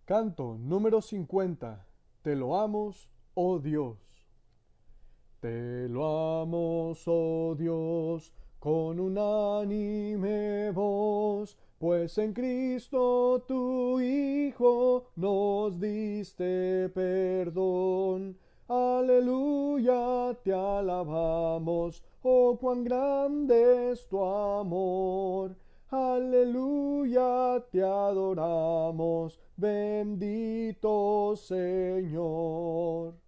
Canto número 50. Te loamos, oh Dios. Te loamos, oh Dios, con unánime voz, pues en Cristo tu Hijo nos diste perdón. Aleluya, te alabamos, oh cuán grande es tu amor. Aleluya, te adoramos, bendito Señor.